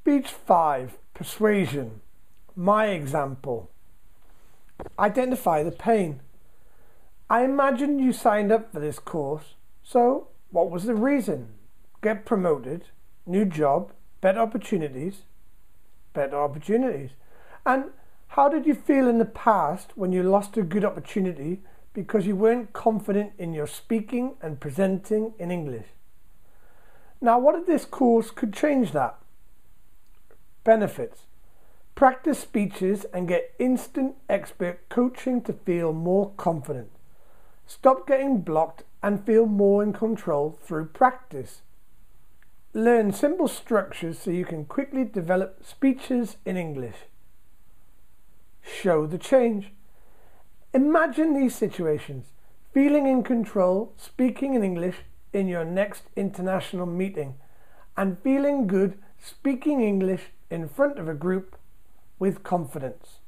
Speech 5, Persuasion. My example. Identify the pain. I imagine you signed up for this course, so what was the reason? Get promoted, new job, better opportunities. And how did you feel in the past when you lost a good opportunity because you weren't confident in your speaking and presenting in English? Now, what if this course could change that? Benefits. Practice speeches and get instant expert coaching to feel more confident. Stop getting blocked and feel more in control through practice. Learn simple structures so you can quickly develop speeches in English. Show the change. Imagine these situations: feeling in control, speaking in English in your next international meeting, and feeling good speaking English in front of a group with confidence.